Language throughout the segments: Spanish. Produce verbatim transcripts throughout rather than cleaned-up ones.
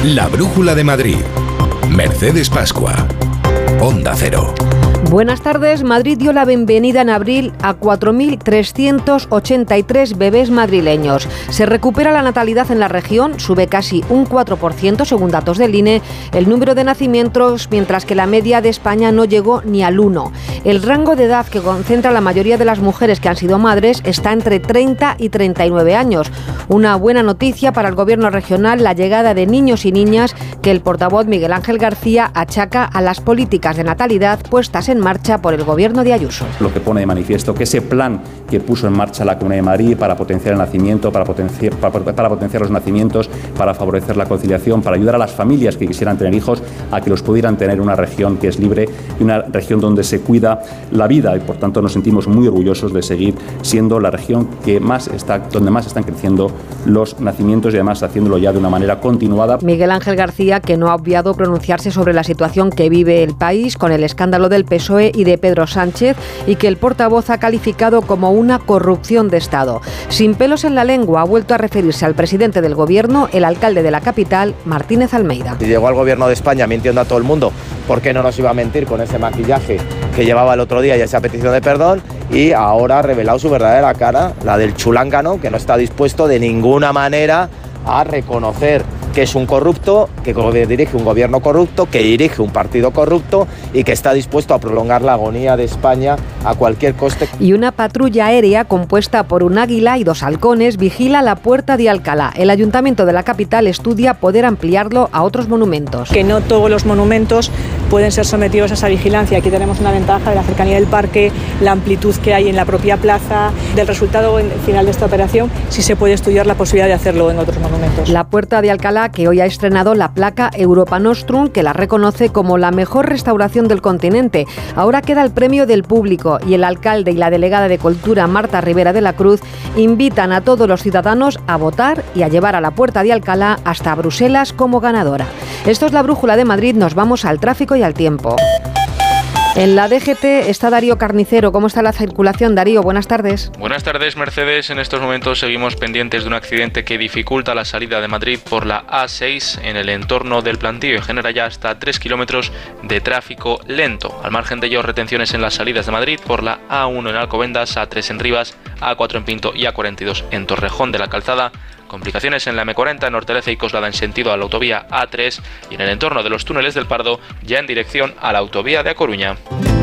La Brújula de Madrid. Mercedes Pascua. Onda Cero. Buenas tardes. Madrid dio la bienvenida en abril a cuatro mil trescientos ochenta y tres bebés madrileños. Se recupera la natalidad en la región, sube casi un cuatro por ciento según datos del I N E, el número de nacimientos, mientras que la media de España no llegó ni al uno. El rango de edad que concentra la mayoría de las mujeres que han sido madres está entre treinta y treinta y nueve años. Una buena noticia para el gobierno regional, la llegada de niños y niñas que el portavoz Miguel Ángel García achaca a las políticas de natalidad puestas en marcha por el gobierno de Ayuso. Lo que pone de manifiesto que ese plan que puso en marcha la Comunidad de Madrid para potenciar el nacimiento, para potenciar, para, para potenciar los nacimientos, para favorecer la conciliación, para ayudar a las familias que quisieran tener hijos a que los pudieran tener en una región que es libre y una región donde se cuida la vida, y por tanto nos sentimos muy orgullosos de seguir siendo la región que más está, donde más están creciendo los nacimientos y además haciéndolo ya de una manera continuada. Miguel Ángel García, que no ha obviado pronunciarse sobre la situación que vive el país con el escándalo del P S O E y de Pedro Sánchez, y que el portavoz ha calificado como una corrupción de Estado. Sin pelos en la lengua ha vuelto a referirse al presidente del gobierno, el alcalde de la capital, Martínez Almeida. Si llegó al gobierno de España mintiendo a todo el mundo, ¿por qué no nos iba a mentir con ese maquillaje que llevaba el otro día y esa petición de perdón? Y ahora ha revelado su verdadera cara, la del chulángano, que no está dispuesto de ninguna manera a reconocer que es un corrupto, que dirige un gobierno corrupto, que dirige un partido corrupto y que está dispuesto a prolongar la agonía de España a cualquier coste. Y una patrulla aérea compuesta por un águila y dos halcones vigila la Puerta de Alcalá. El Ayuntamiento de la capital estudia poder ampliarlo a otros monumentos. Que no todos los monumentos pueden ser sometidos a esa vigilancia. Aquí tenemos una ventaja de la cercanía del parque, la amplitud que hay en la propia plaza. Del resultado final de esta operación, sí se puede estudiar la posibilidad de hacerlo en otros monumentos. La Puerta de Alcalá, que hoy ha estrenado la placa Europa Nostrum, que la reconoce como la mejor restauración del continente. Ahora queda el premio del público y el alcalde y la delegada de Cultura, Marta Rivera de la Cruz, invitan a todos los ciudadanos a votar y a llevar a la Puerta de Alcalá hasta Bruselas como ganadora. Esto es La Brújula de Madrid, nos vamos al tráfico y al tiempo. En la D G T está Darío Carnicero. ¿Cómo está la circulación, Darío? Buenas tardes. Buenas tardes, Mercedes. En estos momentos seguimos pendientes de un accidente que dificulta la salida de Madrid por la A seis en el entorno del Plantío y genera ya hasta tres kilómetros de tráfico lento. Al margen de ello, retenciones en las salidas de Madrid por la A uno en Alcobendas, A tres en Rivas, A cuatro en Pinto y A cuarenta y dos en Torrejón de la Calzada. Complicaciones en la M cuarenta en Hortaleza y Coslada en sentido a la autovía A tres y en el entorno de los túneles del Pardo ya en dirección a la autovía de A Coruña.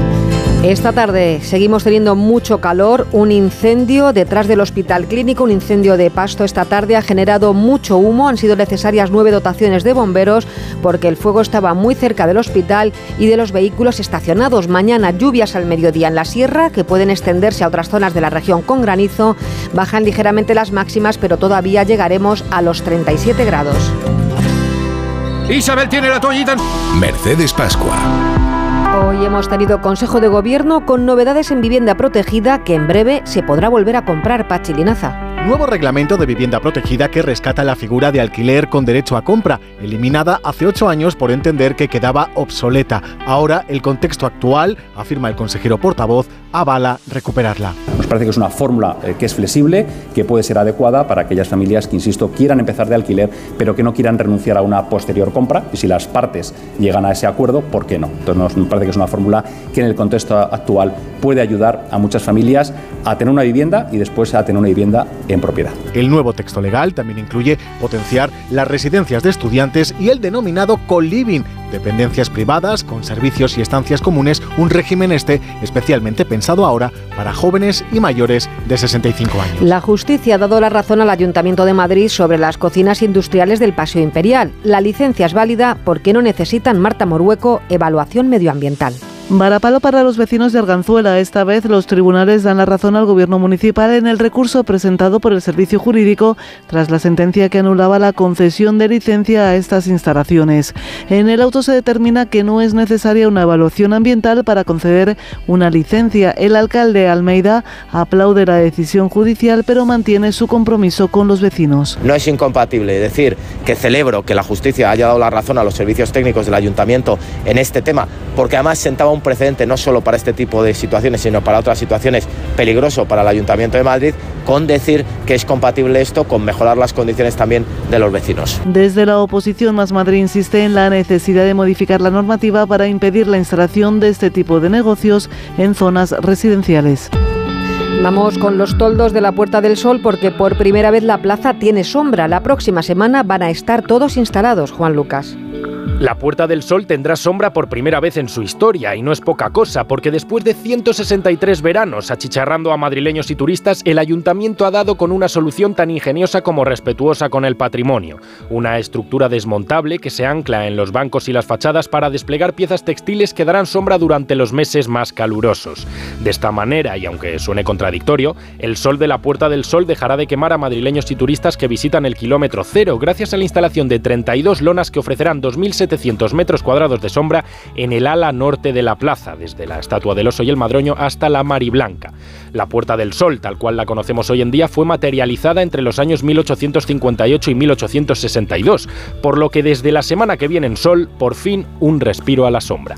Esta tarde seguimos teniendo mucho calor, un incendio detrás del Hospital Clínico, un incendio de pasto esta tarde ha generado mucho humo, han sido necesarias nueve dotaciones de bomberos porque el fuego estaba muy cerca del hospital y de los vehículos estacionados. Mañana lluvias al mediodía en la sierra que pueden extenderse a otras zonas de la región con granizo, bajan ligeramente las máximas pero todavía llegaremos a los treinta y siete grados. Isabel tiene la toallita. Mercedes Pascua. Hoy hemos tenido Consejo de Gobierno con novedades en vivienda protegida que en breve se podrá volver a comprar. Pachi Linaza. Nuevo reglamento de vivienda protegida que rescata la figura de alquiler con derecho a compra, eliminada hace ocho años por entender que quedaba obsoleta. Ahora el contexto actual, afirma el consejero portavoz, avala recuperarla. Nos parece que es una fórmula eh, que es flexible, que puede ser adecuada para aquellas familias que, insisto, quieran empezar de alquiler, pero que no quieran renunciar a una posterior compra. Y si las partes llegan a ese acuerdo, ¿por qué no? Entonces nos, nos parece que es una fórmula que en el contexto actual puede ayudar a muchas familias a tener una vivienda y después a tener una vivienda en propiedad. El nuevo texto legal también incluye potenciar las residencias de estudiantes y el denominado co-living, dependencias privadas con servicios y estancias comunes, un régimen este especialmente pensado ahora para jóvenes y mayores de sesenta y cinco años. La justicia ha dado la razón al Ayuntamiento de Madrid sobre las cocinas industriales del Paseo Imperial. La licencia es válida porque no necesitan, Marta Morueco, evaluación medioambiental. Varapalo para los vecinos de Arganzuela. Esta vez los tribunales dan la razón al gobierno municipal en el recurso presentado por el servicio jurídico tras la sentencia que anulaba la concesión de licencia a estas instalaciones. En el auto se determina que no es necesaria una evaluación ambiental para conceder una licencia. El alcalde Almeida aplaude la decisión judicial, pero mantiene su compromiso con los vecinos. No es incompatible decir que celebro que la justicia haya dado la razón a los servicios técnicos del ayuntamiento en este tema, porque además sentaba un precedente no solo para este tipo de situaciones, sino para otras situaciones peligroso para el Ayuntamiento de Madrid, con decir que es compatible esto con mejorar las condiciones también de los vecinos. Desde la oposición, Más Madrid insiste en la necesidad de modificar la normativa para impedir la instalación de este tipo de negocios en zonas residenciales. Vamos con los toldos de la Puerta del Sol porque por primera vez la plaza tiene sombra. La próxima semana van a estar todos instalados, Juan Lucas. La Puerta del Sol tendrá sombra por primera vez en su historia, y no es poca cosa, porque después de ciento sesenta y tres veranos achicharrando a madrileños y turistas, el ayuntamiento ha dado con una solución tan ingeniosa como respetuosa con el patrimonio. Una estructura desmontable que se ancla en los bancos y las fachadas para desplegar piezas textiles que darán sombra durante los meses más calurosos. De esta manera, y aunque suene contradictorio, el sol de la Puerta del Sol dejará de quemar a madrileños y turistas que visitan el kilómetro cero, gracias a la instalación de treinta y dos lonas que ofrecerán dos mil setecientos metros cuadrados de sombra en el ala norte de la plaza, desde la Estatua del Oso y el Madroño hasta la Mariblanca. La Puerta del Sol, tal cual la conocemos hoy en día, fue materializada entre los años mil ochocientos cincuenta y ocho y mil ochocientos sesenta y dos, por lo que desde la semana que viene en sol, por fin un respiro a la sombra.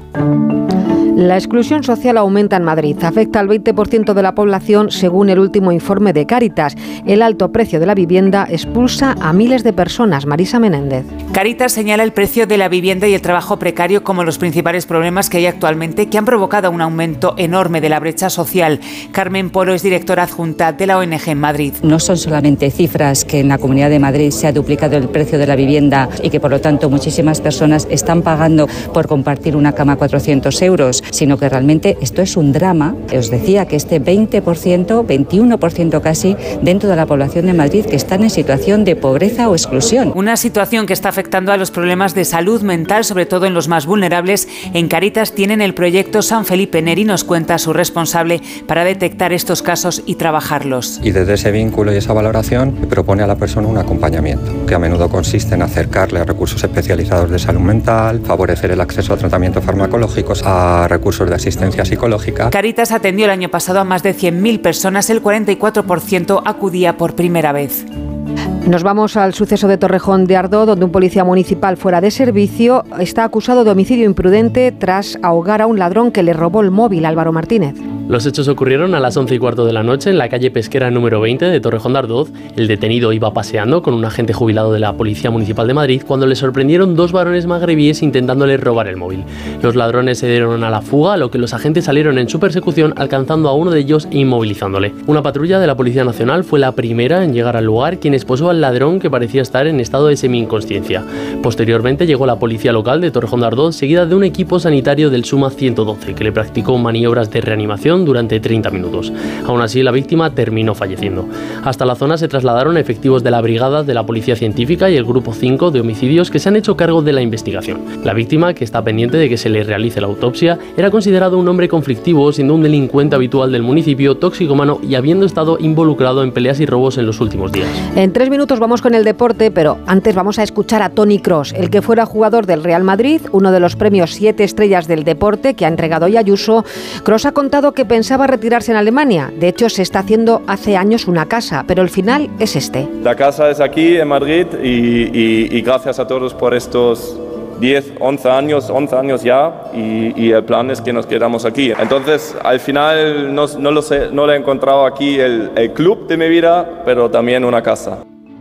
La exclusión social aumenta en Madrid. Afecta al veinte por ciento de la población, según el último informe de Cáritas. El alto precio de la vivienda expulsa a miles de personas. Marisa Menéndez. Cáritas señala el precio de la vivienda y el trabajo precario como los principales problemas que hay actualmente, que han provocado un aumento enorme de la brecha social. Carmen Polo es directora adjunta de la O N G en Madrid. No son solamente cifras que en la Comunidad de Madrid se ha duplicado el precio de la vivienda y que por lo tanto muchísimas personas están pagando por compartir una cama cuatrocientos euros, sino que realmente esto es un drama. Os decía que este veinte por ciento, veintiuno por ciento casi, dentro de la población de Madrid que están en situación de pobreza o exclusión. Una situación que está afectando a los problemas de salud mental, sobre todo en los más vulnerables. En Cáritas tienen el proyecto San Felipe Neri, nos cuenta su responsable, para detectar estos casos y trabajarlos. Y desde ese vínculo y esa valoración propone a la persona un acompañamiento, que a menudo consiste en acercarle a recursos especializados de salud mental, favorecer el acceso a tratamientos farmacológicos, a recursos de asistencia psicológica. Cáritas atendió el año pasado a más de cien mil personas, el cuarenta y cuatro por ciento acudía por primera vez. Nos vamos al suceso de Torrejón de Ardoz, donde un policía municipal fuera de servicio está acusado de homicidio imprudente tras ahogar a un ladrón que le robó el móvil. Álvaro Martínez. Los hechos ocurrieron a las once y cuarto de la noche en la calle Pesquera número veinte de Torrejón de Ardoz. El detenido iba paseando con un agente jubilado de la Policía Municipal de Madrid cuando le sorprendieron dos varones magrebíes intentándole robar el móvil. Los ladrones se dieron a la fuga, a lo que los agentes salieron en su persecución, alcanzando a uno de ellos e inmovilizándole. Una patrulla de la Policía Nacional fue la primera en llegar al lugar, quien esposó al ladrón, que parecía estar en estado de semi-inconsciencia. Posteriormente llegó la policía local de Torrejón de Ardoz, seguida de un equipo sanitario del SUMA ciento doce, que le practicó maniobras de reanimación durante treinta minutos. Aún así, la víctima terminó falleciendo. Hasta la zona se trasladaron efectivos de la brigada de la Policía Científica y el Grupo cinco de homicidios, que se han hecho cargo de la investigación. La víctima, que está pendiente de que se le realice la autopsia, era considerado un hombre conflictivo, siendo un delincuente habitual del municipio, toxicómano y habiendo estado involucrado en peleas y robos en los últimos días. En tres minutos vamos con el deporte, pero antes vamos a escuchar a Toni Kroos, el que fuera jugador del Real Madrid, uno de los premios siete estrellas del deporte que ha entregado hoy Ayuso. Kroos ha contado que pensaba retirarse en Alemania. De hecho, se está haciendo hace años una casa, pero el final es este. La casa es aquí en Madrid y, y, y gracias a todos por estos diez, once años, once años ya, y, y el plan es que nos quedamos aquí. Entonces, al final no, no lo sé, no le he encontrado aquí el, el club de mi vida, pero también una casa.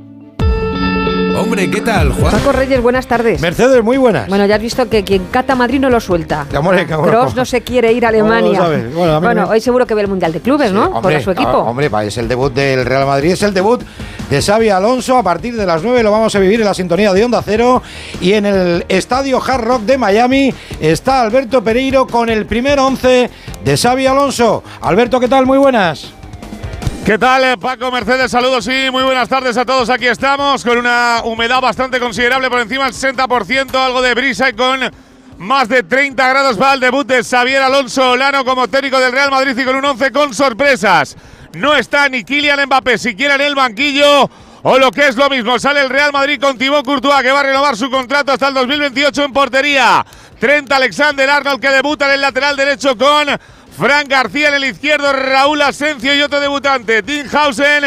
Hombre, ¿qué tal, Juan? Paco Reyes, buenas tardes. Mercedes, muy buenas. Bueno, ya has visto que quien cata Madrid no lo suelta. Kroos no se quiere ir a Alemania. Bueno, bueno hoy seguro que ve el Mundial de Clubes, sí, ¿no? Hombre, por su equipo. Ah, hombre, es el debut del Real Madrid, es el debut de Xabi Alonso. A partir de las nueve lo vamos a vivir en la sintonía de Onda Cero. Y en el Estadio Hard Rock de Miami está Alberto Pereiro con el primer once de Xabi Alonso. Alberto, ¿qué tal? Muy buenas. ¿Qué tal, Paco, Mercedes? Saludos y muy buenas tardes a todos. Aquí estamos con una humedad bastante considerable, por encima del sesenta por ciento, algo de brisa y con más de treinta grados para el debut de Xabi Alonso Olano como técnico del Real Madrid, y con un once con sorpresas. No está ni Kylian Mbappé siquiera en el banquillo, o lo que es lo mismo, sale el Real Madrid con Thibaut Courtois, que va a renovar su contrato hasta el dos mil veintiocho en portería. Trent Alexander-Arnold, que debuta en el lateral derecho con Fran García, en el izquierdo Raúl Asencio y otro debutante, Dinhausen,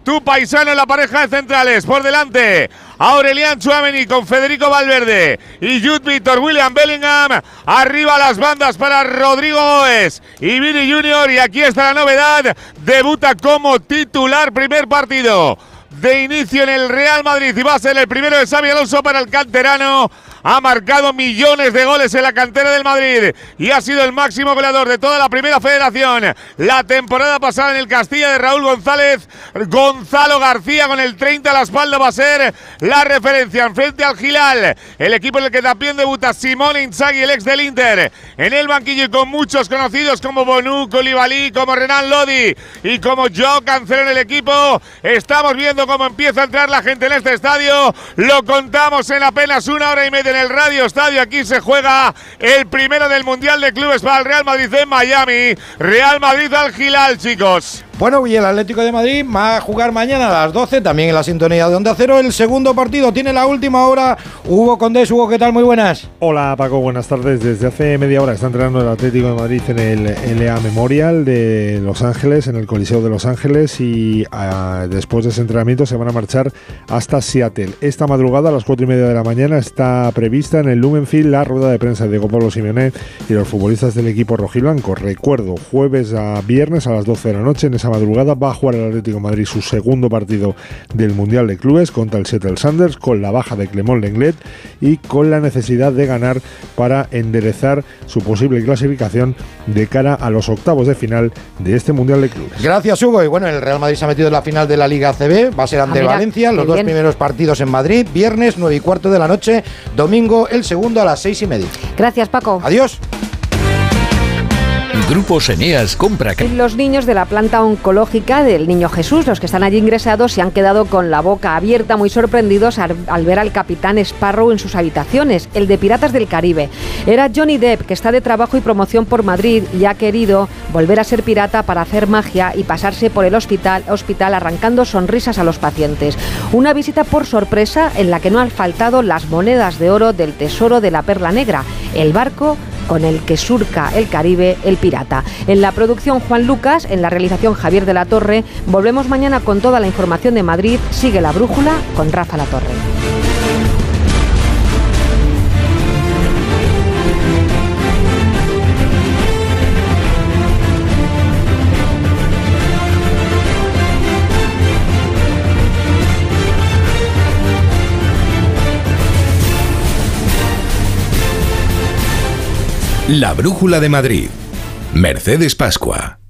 tu paisano en la pareja de centrales. Por delante, Aurelian Tchouaméni con Federico Valverde y Jude Victor, William Bellingham. Arriba las bandas para Rodrigo Goes y Vini Junior. Y aquí está la novedad, debuta como titular, primer partido de inicio en el Real Madrid y va a ser el primero de Xabi Alonso para el canterano. Ha marcado millones de goles en la cantera del Madrid y ha sido el máximo goleador de toda la primera federación la temporada pasada en el Castilla de Raúl González. Gonzalo García con el treinta a la espalda va a ser la referencia en frente al Hilal, el equipo en el que también debuta Simone Inzaghi, el ex del Inter, en el banquillo, y con muchos conocidos como Bonu, Koulibaly, como Renan Lodi y como Joao Cancelo en el equipo. Estamos viendo cómo empieza a entrar la gente en este estadio, lo contamos en apenas una hora y media en el Radio Estadio. Aquí se juega el primero del Mundial de Clubes para el Real Madrid en Miami. Real Madrid al Hilal, chicos. Bueno, y el Atlético de Madrid va a jugar mañana a las doce, también en la sintonía de Onda Cero. El segundo partido tiene la última hora. Hugo Condés. Hugo, ¿qué tal? Muy buenas. Hola, Paco, buenas tardes. Desde hace media hora está entrenando el Atlético de Madrid en el L A Memorial de Los Ángeles, en el Coliseo de Los Ángeles, y uh, después de ese entrenamiento se van a marchar hasta Seattle. Esta madrugada a las cuatro y media de la mañana está prevista en el Lumen Field la rueda de prensa de Diego Pablo Simeone y los futbolistas del equipo rojiblanco. Recuerdo, jueves a viernes a las doce de la noche, en esa madrugada va a jugar el Atlético de Madrid su segundo partido del Mundial de Clubes contra el Seattle Sounders, con la baja de Clément Lenglet y con la necesidad de ganar para enderezar su posible clasificación de cara a los octavos de final de este Mundial de Clubes. Gracias, Hugo. Y bueno, el Real Madrid se ha metido en la final de la Liga A C B, va a ser ante ah, mira, Valencia, los dos bien. primeros partidos en Madrid, viernes nueve y cuarto de la noche, domingo el segundo a las seis y media. Gracias, Paco. Adiós. Grupos Eneas compra. Los niños de la planta oncológica del Niño Jesús, los que están allí ingresados, se han quedado con la boca abierta, muy sorprendidos al, al ver al capitán Sparrow en sus habitaciones, el de Piratas del Caribe. Era Johnny Depp, que está de trabajo y promoción por Madrid y ha querido volver a ser pirata para hacer magia y pasarse por el hospital, hospital arrancando sonrisas a los pacientes. Una visita por sorpresa en la que no han faltado las monedas de oro del tesoro de la Perla Negra, el barco con el que surca el Caribe el pirata. En la producción Juan Lucas, en la realización Javier de la Torre. Volvemos mañana con toda la información de Madrid. Sigue La Brújula con Rafa La Torre. La Brújula de Madrid. Mercedes Pascua.